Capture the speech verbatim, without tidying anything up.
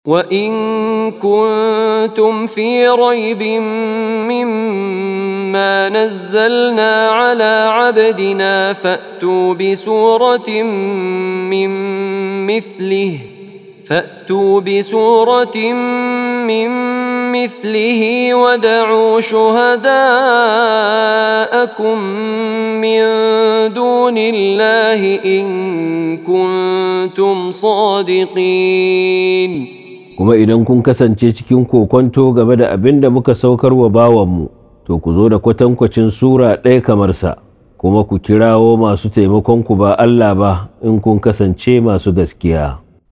وإن كنتم في ريب مما نزلنا على عبدنا فأتوا بسورة من مثله فأتوا بسورة من مثله ودعوا شهداءكم من دون الله إن كنتم صادقين. kuma idan kun kasance cikin kokonto game da abin da muka saukar wa bawanmu, to ku zo da kwatankwacin sura ɗaya kamar sa, kuma ku kirawo masu taimakon ku ba Allah ba in kun kasance masu gaskiya.